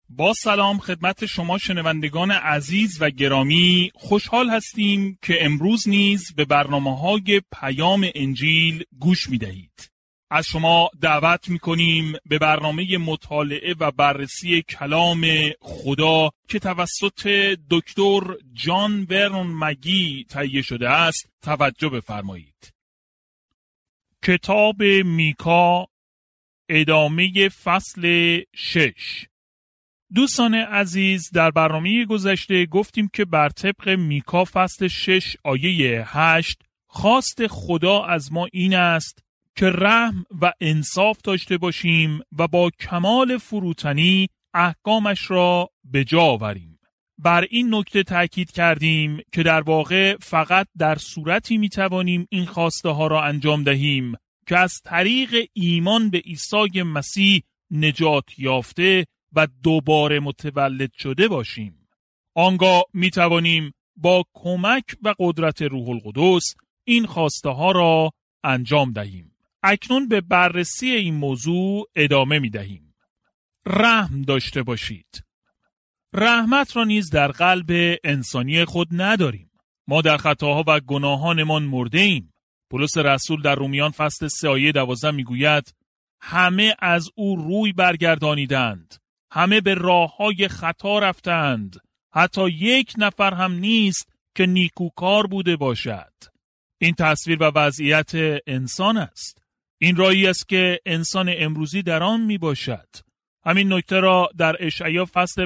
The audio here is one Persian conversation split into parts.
با سلام خدمت شما شنوندگان عزیز و گرامی، خوشحال هستیم که امروز نیز به برنامه‌های پیام انجیل گوش می‌دهید. از شما دعوت می‌کنیم به برنامه مطالعه و بررسی کلام خدا که توسط دکتر جان ورنون مگی تهیه شده است توجه بفرمایید. کتاب میکا، ادامه فصل 6. دوستان عزیز، در برنامه گذشته گفتیم که بر طبق میکا فصل 6 آیه 8 خواست خدا از ما این است که رحم و انصاف داشته باشیم و با کمال فروتنی احکامش را به جا آوریم. بر این نکته تاکید کردیم که در واقع فقط در صورتی میتوانیم این خواسته ها را انجام دهیم که از طریق ایمان به عیسی مسیح نجات یافته و دوباره متولد شده باشیم. آنگاه می توانیم با کمک و قدرت روح القدس این خواسته ها را انجام دهیم. اکنون به بررسی این موضوع ادامه می دهیم. رحم داشته باشید. رحمت را نیز در قلب انسانی خود نداریم. ما در خطاها و گناهانمان مرده ایم. پولس رسول در رومیان فصل 3 آیه 12 می گوید همه از او روی برگردانیدند، همه به راه‌های خطا رفتند، حتی یک نفر هم نیست که نیکوکار بوده باشد. این تصویر و وضعیت انسان است. این راهی است که انسان امروزی در آن می باشد. همین نکته را در اشعیا فصل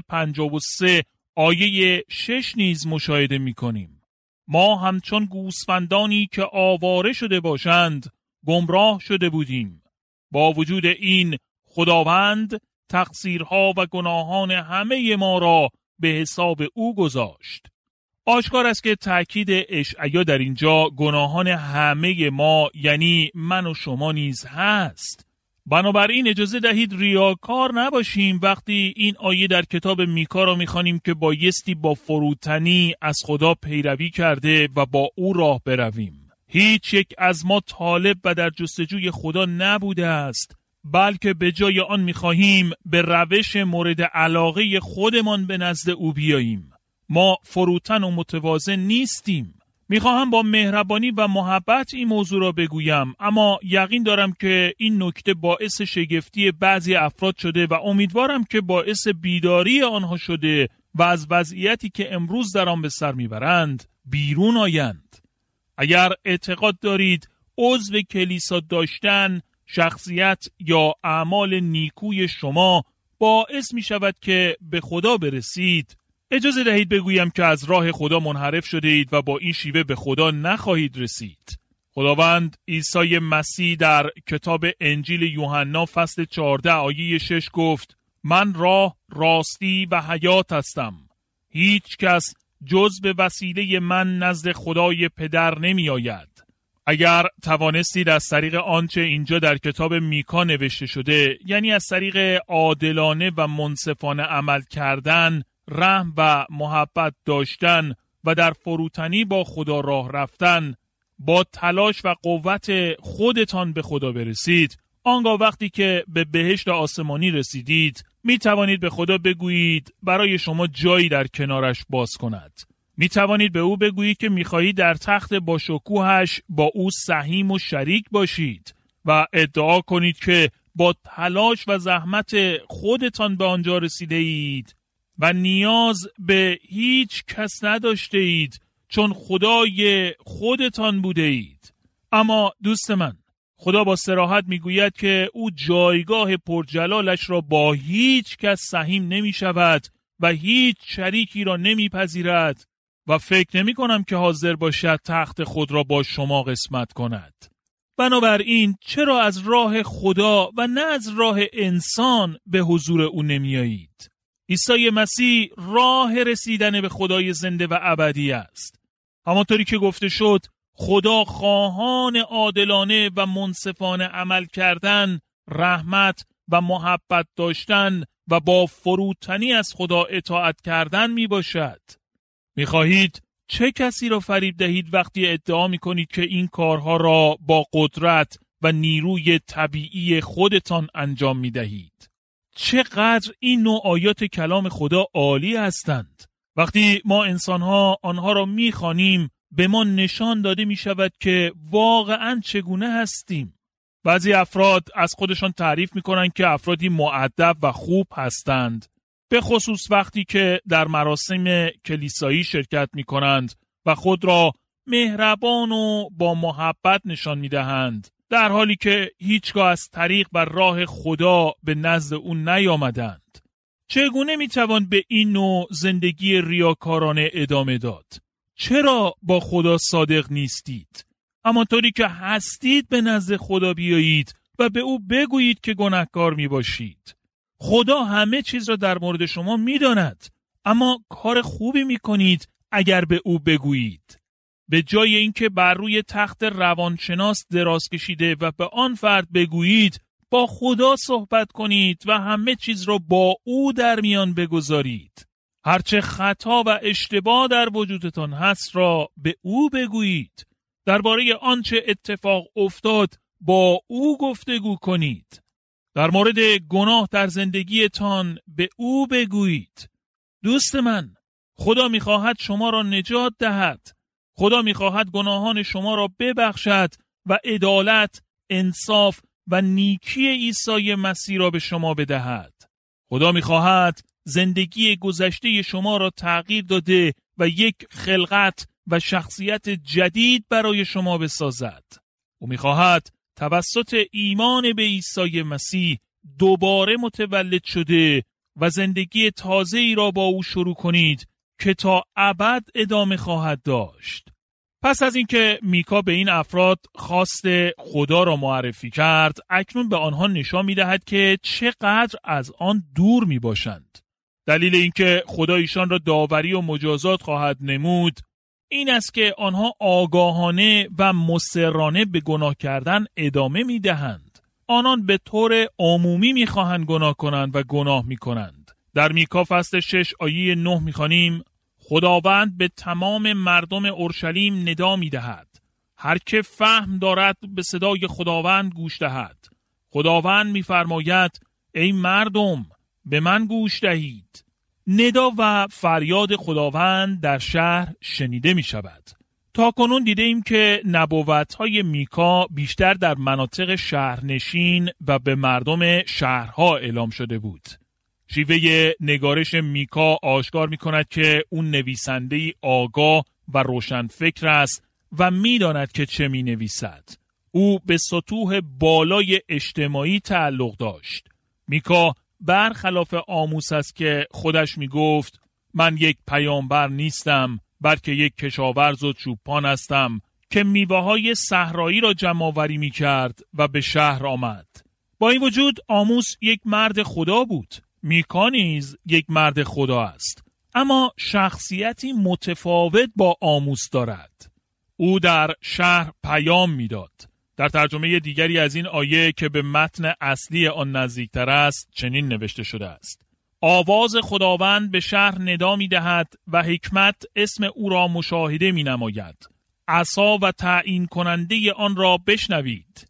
53 آیه 6 نیز مشاهده می کنیم. ما همچون گوسفندانی که آواره شده باشند گمراه شده بودیم. با وجود این خداوند تقصیرها و گناهان همه ما را به حساب او گذاشت. آشکار است که تأکید اشعیا در اینجا گناهان همه ما یعنی من و شما نیز هست. بنابراین اجازه دهید ریاکار نباشیم وقتی این آیه در کتاب میکا را میخوانیم که بایستی با فروتنی از خدا پیروی کرده و با او راه برویم. هیچ یک از ما طالب و در جستجوی خدا نبوده است، بلکه به جای آن می‌خواهیم به روش مورد علاقه خودمان به نزد او بیاییم. ما فروتن و متوازن نیستیم. می‌خواهم با مهربانی و محبت این موضوع را بگویم، اما یقین دارم که این نکته باعث شگفتی بعضی افراد شده و امیدوارم که باعث بیداری آنها شده و از وضعیتی که امروز در آن به سر میبرند بیرون آیند. اگر اعتقاد دارید عضو کلیسا داشتن، شخصیت یا اعمال نیکوی شما باعث می شود که به خدا برسید، اجازه دهید بگویم که از راه خدا منحرف شده اید و با این شیوه به خدا نخواهید رسید. خداوند عیسی مسیح در کتاب انجیل یوحنا فصل 14 آیه 6 گفت من راه، راستی و حیات هستم. هیچ کس جز به وسیله من نزد خدای پدر نمی آید. اگر توانستید از طریق آنچه اینجا در کتاب میکا نوشته شده، یعنی از طریق عادلانه و منصفانه عمل کردن، رحم و محبت داشتن و در فروتنی با خدا راه رفتن، با تلاش و قوت خودتان به خدا برسید، آنگاه وقتی که به بهشت آسمانی رسیدید، می توانید به خدا بگویید برای شما جایی در کنارش باز کند. می توانید به او بگویید که می خواهید در تخت با شکوهش با او سهیم و شریک باشید و ادعا کنید که با تلاش و زحمت خودتان به آنجا رسیده اید و نیاز به هیچ کس نداشته اید چون خدای خودتان بوده اید. اما دوست من، خدا با صراحت می گوید که او جایگاه پرجلالش را با هیچ کس سهیم نمی شود و هیچ شریکی را نمی پذیرد و فکر نمی کنم که حاضر باشد تخت خود را با شما قسمت کند. بنابراین چرا از راه خدا و نه از راه انسان به حضور او نمی آیید؟ عیسی مسیح راه رسیدن به خدای زنده و ابدی است. همانطوری که گفته شد، خدا خواهان عادلانه و منصفانه عمل کردن، رحمت و محبت داشتن و با فروتنی از خدا اطاعت کردن می باشد. می خواهید چه کسی را فریب دهید وقتی ادعا می کنید که این کارها را با قدرت و نیروی طبیعی خودتان انجام می دهید؟ چقدر این نوع آیات کلام خدا عالی هستند. وقتی ما انسانها آنها را می‌خوانیم به ما نشان داده می‌شود که واقعاً چگونه هستیم. بعضی افراد از خودشان تعریف می‌کنند که افرادی مؤدب و خوب هستند، به خصوص وقتی که در مراسم کلیسایی شرکت می‌کنند و خود را مهربان و با محبت نشان می‌دهند، در حالی که هیچگاه از طریق و راه خدا به نزد او نیامدند. چگونه میتوان به این نوع زندگی ریاکارانه ادامه داد؟ چرا با خدا صادق نیستید؟ همانطوری که هستید به نزد خدا بیایید و به او بگویید که گناهکار میباشید. خدا همه چیز را در مورد شما میداند، اما کار خوبی میکنید اگر به او بگویید. به جای اینکه بر روی تخت روانشناس دراز کشیده و به آن فرد بگویید، با خدا صحبت کنید و همه چیز را با او در میان بگذارید. هرچه خطا و اشتباه در وجودتان هست را به او بگویید. درباره آنچه اتفاق افتاد با او گفتگو کنید. در مورد گناه در زندگیتان به او بگویید. دوست من، خدا می‌خواهد شما را نجات دهد. خدا می‌خواهد گناهان شما را ببخشد و عدالت، انصاف و نیکی عیسی مسیح را به شما بدهد. خدا می‌خواهد زندگی گذشته شما را تغییر داده و یک خلقت و شخصیت جدید برای شما بسازد. او می‌خواهد توسط ایمان به عیسی مسیح دوباره متولد شده و زندگی تازه‌ای را با او شروع کنید که تا ابد ادامه خواهد داشت. پس از اینکه میکا به این افراد خواست خدا را معرفی کرد، اکنون به آنها نشان می‌دهد که چقدر از آن دور میباشند. دلیل اینکه خدا ایشان را داوری و مجازات خواهد نمود این است که آنها آگاهانه و مصرانه به گناه کردن ادامه میدهند. آنان به طور عمومی میخواهند گناه کنند و گناه میکنند. در میکا فصل 6 آیه 9 میخوانیم: خداوند به تمام مردم اورشلیم ندا میدهد، هر که فهم دارد به صدای خداوند گوش دهد. خداوند میفرماید ای مردم به من گوش دهید. ندا و فریاد خداوند در شهر شنیده می شود. تا کنون دیده ایم که نبوت‌های میکا بیشتر در مناطق شهرنشین و به مردم شهرها اعلام شده بود. شیوه نگارش میکا آشکار می کند که اون نویسنده‌ای آگاه و روشنفکر است و می داند که چه می نویسد. او به سطوح بالای اجتماعی تعلق داشت. میکا برخلاف آموس است که خودش می گفت من یک پیامبر نیستم بلکه یک کشاورز و چوپان هستم که میوه‌های صحرایی را جمع‌آوری می کرد و به شهر آمد. با این وجود آموس یک مرد خدا بود. میکا نیز یک مرد خدا است، اما شخصیتی متفاوت با آموس دارد. او در شهر پیام میداد. در ترجمه دیگری از این آیه که به متن اصلی آن نزدیکتر است چنین نوشته شده است: آواز خداوند به شهر ندا می‌دهد و حکمت اسم او را مشاهده می‌نماید. عصا و تعیین کننده آن را بشنوید.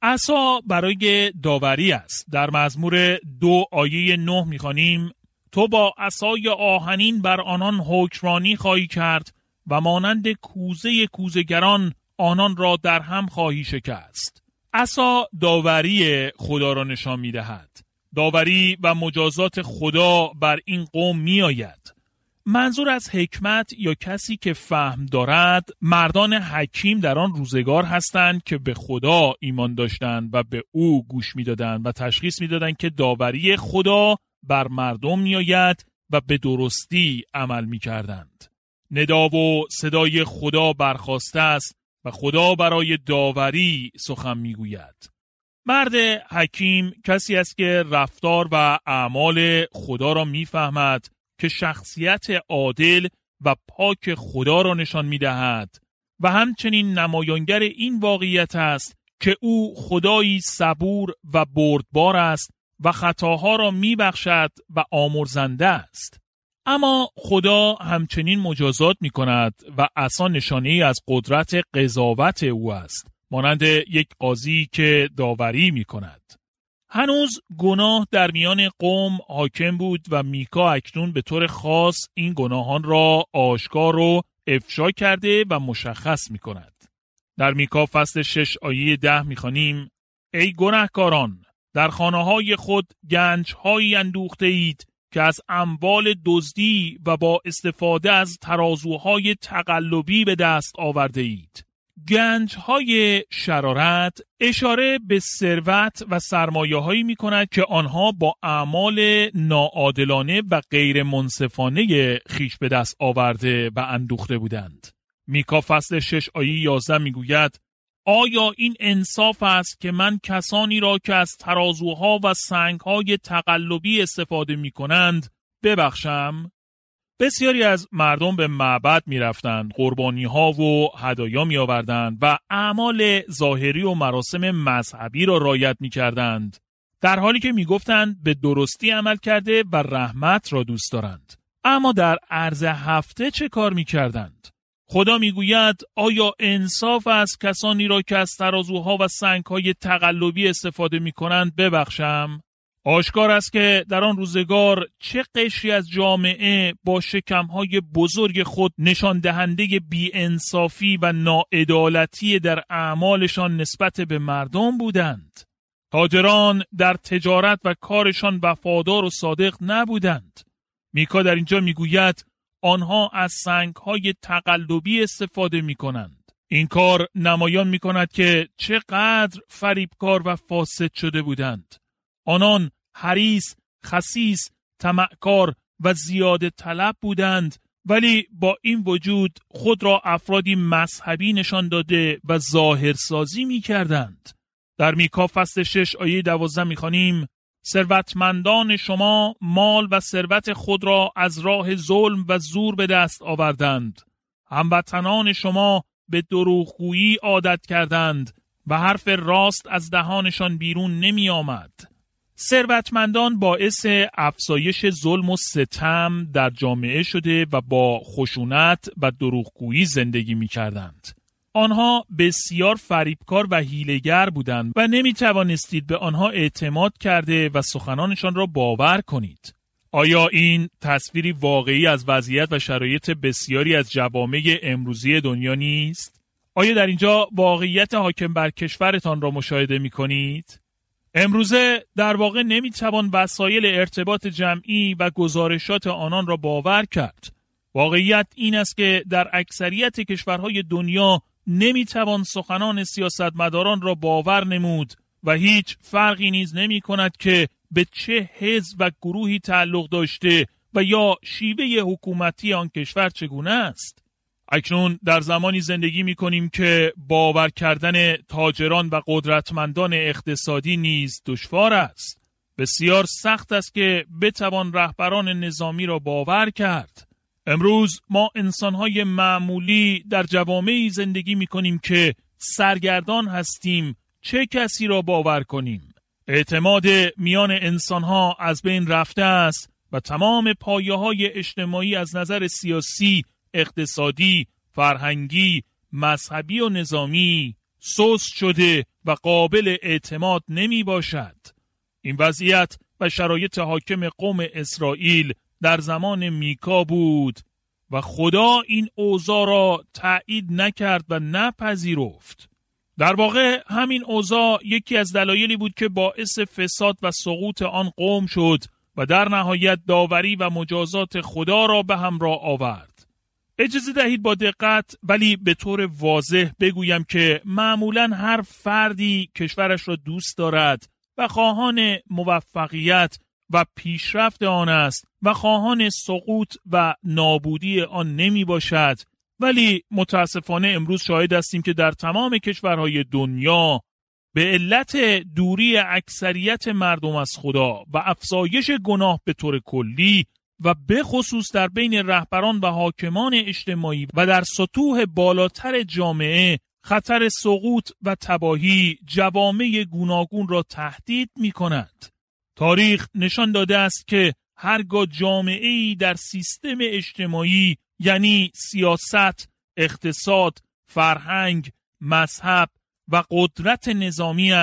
عصا برای داوری است. در مزمور 2 آیه 9 می‌خوانیم: تو با عصای آهنین بر آنان حکمرانی خواهی کرد و مانند کوزه کوزه‌گران آنان را در هم خواهی شکست. عصا داوری خدا را نشان می‌دهد. داوری و مجازات خدا بر این قوم می‌آید. منظور از حکمت یا کسی که فهم دارد مردان حکیم در آن روزگار هستند که به خدا ایمان داشتند و به او گوش می‌دادند و تشخیص می‌دادند که داوری خدا بر مردم می‌آید و به درستی عمل می‌کردند. ندا و صدای خدا برخاسته است و خدا برای داوری سخن می‌گوید. مرد حکیم کسی است که رفتار و اعمال خدا را می‌فهمد، که شخصیت عادل و پاک خدا را نشان می‌دهد و همچنین نمایانگر این واقعیت است که او خدایی صبور و بردبار است و خطاها را می‌بخشد و آمرزنده است. اما خدا همچنین مجازات می‌کند و عصا نشانه‌ای از قدرت قضاوت او است، مانند یک قاضی که داوری می‌کند. هنوز گناه در میان قوم حاکم بود و میکا اکنون به طور خاص این گناهان را آشکار و افشا کرده و مشخص می کند. در میکا فصل 6 آیه 10 می خوانیم: ای گناهکاران، در خانه‌های خود گنج‌هایی اندوخته اید که از اموال دزدی و با استفاده از ترازوهای تقلبی به دست آورده اید. گنج‌های شرارت اشاره به ثروت و سرمایه‌هایی می‌کند که آنها با اعمال ناعادلانه و غیر منصفانه خویش به دست آورده و اندوخته بودند. میکا فصل 6 آیه 11 میگوید: آیا این انصاف است که من کسانی را که از ترازوها و سنگ‌های تقلبی استفاده می‌کنند ببخشم؟ بسیاری از مردم به معبد می‌رفتند، قربانی‌ها و هدایا می‌آوردند و اعمال ظاهری و مراسم مذهبی را رعایت می‌کردند، در حالی که می‌گفتند به درستی عمل کرده و رحمت را دوست دارند. اما در عرض هفته چه کار می‌کردند؟ خدا میگوید: آیا انصاف است کسانی را که از ترازوها و سنگ‌های تقلبی استفاده می‌کنند ببخشم؟ آشکار است که در آن روزگار چه قشری از جامعه با شکم‌های بزرگ خود نشان دهنده بی‌انصافی و ناعدالتی در اعمالشان نسبت به مردم بودند. تاجران در تجارت و کارشان وفادار و صادق نبودند. میکا در اینجا میگوید آنها از سنگ‌های تقلبی استفاده می‌کنند. این کار نمایان می‌کند که چقدر فریبکار و فاسد شده بودند. آنان حریص، خسیس، طمعکار و زیاده طلب بودند، ولی با این وجود خود را افرادی مذهبی نشان داده و ظاهرسازی می‌کردند. در میکا فصل 6 آیه 12 می‌خوانیم: ثروتمندان شما مال و ثروت خود را از راه ظلم و زور به دست آوردند. هموطنان شما به دروغگویی عادت کردند و حرف راست از دهانشان بیرون نمی آمد. ثروتمندان باعث افزایش ظلم و ستم در جامعه شده و با خشونت و دروغگویی زندگی می کردند. آنها بسیار فریبکار و حیله‌گر بودند و نمی توانستید به آنها اعتماد کرده و سخنانشان را باور کنید. آیا این تصویری واقعی از وضعیت و شرایط بسیاری از جوامع امروزی دنیا نیست؟ آیا در اینجا واقعیت حاکم بر کشورتان را مشاهده می کنید؟ امروزه در واقع نمی توان وسایل ارتباط جمعی و گزارشات آنان را باور کرد. واقعیت این است که در اکثریت کشورهای دنیا نمی توان سخنان سیاستمداران را باور نمود و هیچ فرقی نیز نمی کند که به چه حزب و گروهی تعلق داشته و یا شیوه حکومتی آن کشور چگونه است. اکنون در زمانی زندگی می کنیم که باور کردن تاجران و قدرتمندان اقتصادی نیز دشوار است. بسیار سخت است که بتوان رهبران نظامی را باور کرد. امروز ما انسان‌های معمولی در جوامعی زندگی می‌کنیم که سرگردان هستیم چه کسی را باور کنیم. اعتماد میان انسان‌ها از بین رفته است و تمام پایه‌های اجتماعی از نظر سیاسی، اقتصادی، فرهنگی، مذهبی و نظامی سست شده و قابل اعتماد نمی‌باشد. این وضعیت و شرایط حاکم قوم اسرائیل در زمان میکا بود و خدا این اوضاع را تایید نکرد و نپذیرفت. در واقع همین اوضاع یکی از دلایلی بود که باعث فساد و سقوط آن قوم شد و در نهایت داوری و مجازات خدا را به همراه آورد. اجازه دهید با دقت ولی به طور واضح بگویم که معمولاً هر فردی کشورش را دوست دارد و خواهان موفقیت و پیشرفت آن است و خواهان سقوط و نابودی آن نمی باشد، ولی متاسفانه امروز شاهد هستیم که در تمام کشورهای دنیا به علت دوری اکثریت مردم از خدا و افزایش گناه به طور کلی و به خصوص در بین رهبران و حاکمان اجتماعی و در سطوح بالاتر جامعه خطر سقوط و تباهی جوامع گوناگون را تهدید می کند. تاریخ نشان داده است که هرگاه جامعه‌ای در سیستم اجتماعی یعنی سیاست، اقتصاد، فرهنگ، مذهب و قدرت نظامیش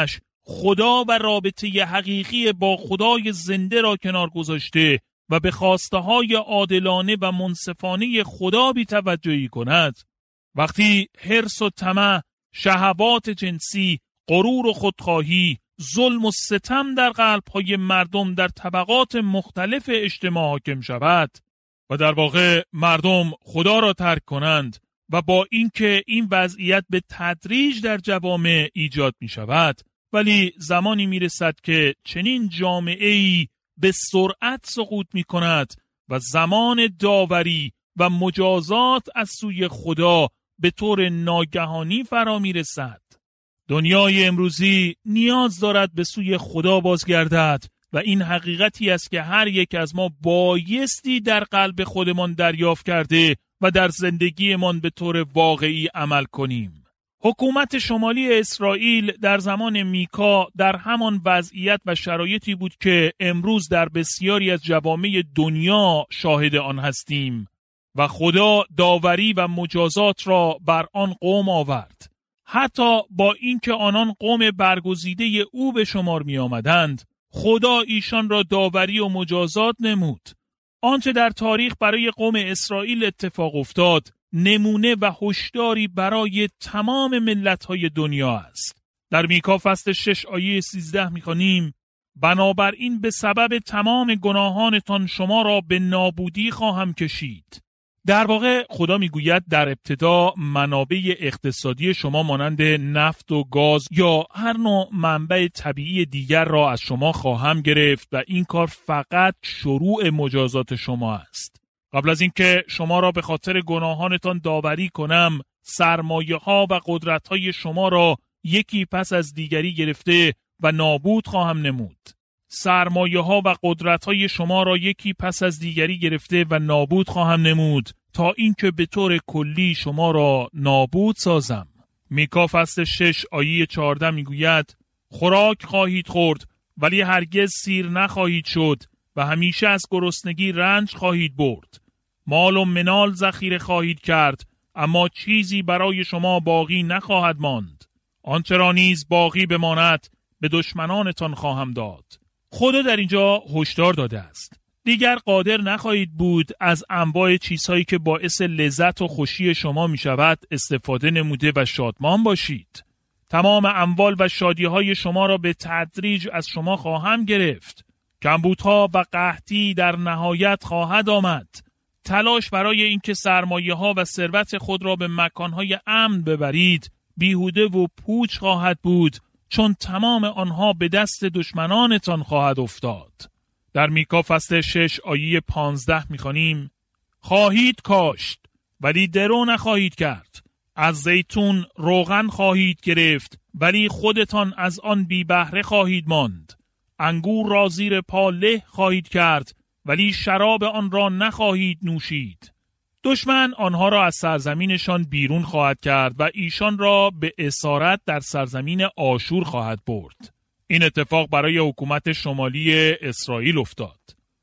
خدا و رابطه حقیقی با خدای زنده را کنار گذاشته و به خواسته های عادلانه و منصفانه خدا بی توجهی کند، وقتی حرص و طمع، شهوات جنسی، غرور و خودخواهی، ظلم و ستم در قلب‌های مردم در طبقات مختلف اجتماع حاکم شود و در واقع مردم خدا را ترک کنند و با اینکه این وضعیت به تدریج در جوامع ایجاد می شود، ولی زمانی می رسد که چنین جامعه‌ای به سرعت سقوط می کند و زمان داوری و مجازات از سوی خدا به طور ناگهانی فرا می رسد. دنیای امروزی نیاز دارد به سوی خدا بازگردد و این حقیقتی است که هر یک از ما بایستی در قلب خودمان دریافت کرده و در زندگیمان به طور واقعی عمل کنیم. حکومت شمالی اسرائیل در زمان میکا در همان وضعیت و شرایطی بود که امروز در بسیاری از جوامع دنیا شاهد آن هستیم و خدا داوری و مجازات را بر آن قوم آورد. حتی با اینکه آنان قوم برگزیده او به شمار می آمدند، خدا ایشان را داوری و مجازات نمود. آنچه در تاریخ برای قوم اسرائیل اتفاق افتاد، نمونه و هشداری برای تمام ملت‌های دنیا است. در میکا فصل 6 آیه 13 می‌خوانیم: بنابراین به سبب تمام گناهانتان شما را به نابودی خواهم کشید. در واقع خدا میگوید در ابتدا منابع اقتصادی شما مانند نفت و گاز یا هر نوع منبع طبیعی دیگر را از شما خواهم گرفت و این کار فقط شروع مجازات شما است. قبل از اینکه شما را به خاطر گناهانتان داوری کنم، سرمایه ها و قدرت های شما را یکی پس از دیگری گرفته و نابود خواهم نمود. سرمایه ها و قدرت های شما را یکی پس از دیگری گرفته و نابود خواهم نمود تا اینکه به طور کلی شما را نابود سازم. میکا فصل 6 آیه 14 میگوید: خوراک خواهید خورد ولی هرگز سیر نخواهید شد و همیشه از گرسنگی رنج خواهید برد. مال و منال ذخیره خواهید کرد اما چیزی برای شما باقی نخواهد ماند. آنچه را نیز باقی بماند به دشمنانتان خواهم داد. خدا در اینجا هشدار داده است. دیگر قادر نخواهید بود از انواع چیزهایی که باعث لذت و خوشی شما می شود استفاده نموده و شادمان باشید. تمام اموال و شادیهای شما را به تدریج از شما خواهم گرفت. کمبودها و قحطی در نهایت خواهد آمد. تلاش برای اینکه سرمایه‌ها و ثروت خود را به مکانهای امن ببرید بیهوده و پوچ خواهد بود، چون تمام آنها به دست دشمنانتان خواهد افتاد. در میکا فصل 6 آیه 15 می‌خوانیم: خواهید کاشت ولی درو نخواهید کرد، از زیتون روغن خواهید گرفت ولی خودتان از آن بی بهره خواهید ماند. انگور را زیر پا له خواهید کرد ولی شراب آن را نخواهید نوشید. دشمن آنها را از سرزمینشان بیرون خواهد کرد و ایشان را به اسارت در سرزمین آشور خواهد برد. این اتفاق برای حکومت شمالی اسرائیل افتاد.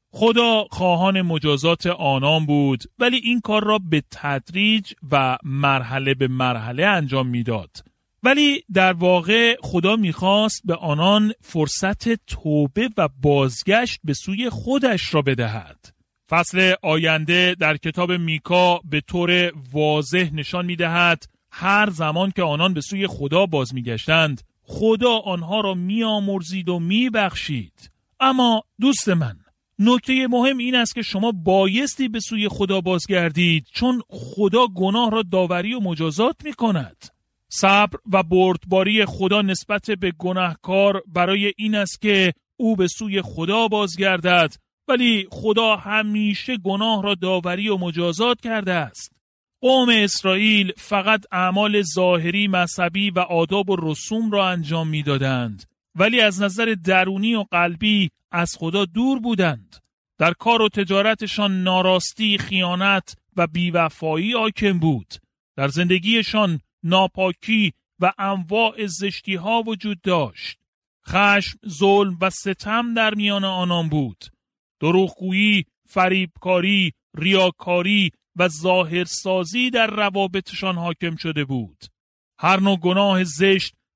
خدا خواهان مجازات آنان بود ولی این کار را به تدریج و مرحله به مرحله انجام میداد. ولی در واقع خدا میخواست به آنان فرصت توبه و بازگشت به سوی خودش را بدهد. فصل آینده در کتاب میکا به طور واضح نشان میدهد هر زمان که آنان به سوی خدا باز میگشتند خدا آنها را میامرزید و میبخشید. اما دوست من، نکته مهم این است که شما بایستی به سوی خدا بازگردید، چون خدا گناه را داوری و مجازات میکند. صبر و بردباری خدا نسبت به گناهکار برای این است که او به سوی خدا بازگردد، ولی خدا همیشه گناه را داوری و مجازات کرده است. قوم اسرائیل فقط اعمال ظاهری مذهبی و آداب و رسوم را انجام می‌دادند، ولی از نظر درونی و قلبی از خدا دور بودند. در کار و تجارتشان ناراستی، خیانت و بیوفایی حاکم بود. در زندگیشان ناپاکی و انواع زشتی‌ها وجود داشت. خشم، ظلم و ستم در میان آنان بود. دروغگویی، فریبکاری، ریاکاری و ظاهرسازی در روابطشان حاکم شده بود. هر نوع گناه زشت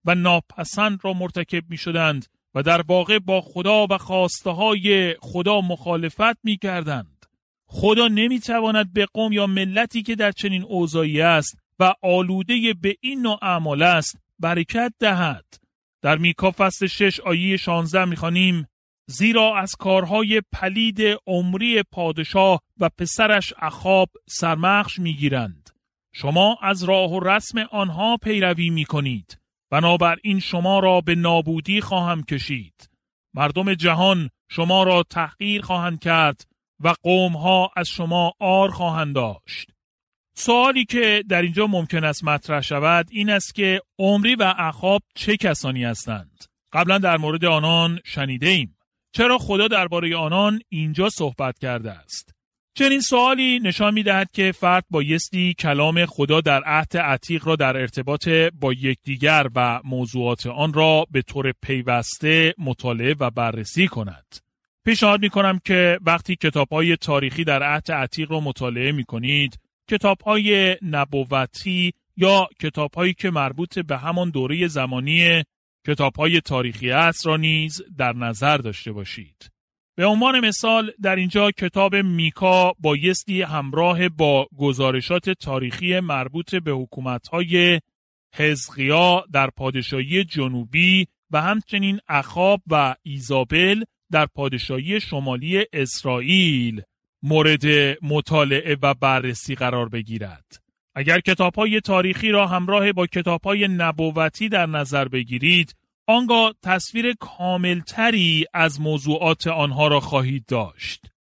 و ناپسند را مرتکب می شدند و در واقع با خدا و خواسته های خدا مخالفت می کردند. خدا نمی تواند به قوم یا ملتی که در چنین اوضاعی است و آلوده به این نوع اعمال است برکت دهد. در میکا فصل 6 آیه 16 می خوانیم: زیرا از کارهای پلید عمری پادشاه و پسرش اخاب سرمخش می گیرند. شما از راه و رسم آنها پیروی می کنید. بنابراین شما را به نابودی خواهم کشید. مردم جهان شما را تحقیر خواهند کرد و قومها از شما عار خواهند داشت. سوالی که در اینجا ممکن است مطرح شود این است که عمری و اخاب چه کسانی هستند؟ قبلا در مورد آنان شنیده ایم. چرا خدا درباره آنان اینجا صحبت کرده است؟ چنین سوالی نشان می‌دهد که فرد بایستی کلام خدا در عهد عتیق را در ارتباط با یکدیگر و موضوعات آن را به طور پیوسته مطالعه و بررسی کند. پیشنهاد می‌کنم که وقتی کتاب‌های تاریخی در عهد عتیق را مطالعه می‌کنید، کتاب‌های نبوتی یا کتاب‌هایی که مربوط به همان دوره زمانی کتاب‌های تاریخی است را نیز در نظر داشته باشید. به عنوان مثال در اینجا کتاب میکا بایستی همراه با گزارشات تاریخی مربوط به حکومت‌های حزقیا در پادشاهی جنوبی و همچنین اخاب و ایزابل در پادشاهی شمالی اسرائیل مورد مطالعه و بررسی قرار بگیرد. اگر کتاب‌های تاریخی را همراه با کتاب‌های نبوتی در نظر بگیرید، آنگاه تصویر کاملتری از موضوعات آنها را خواهید داشت.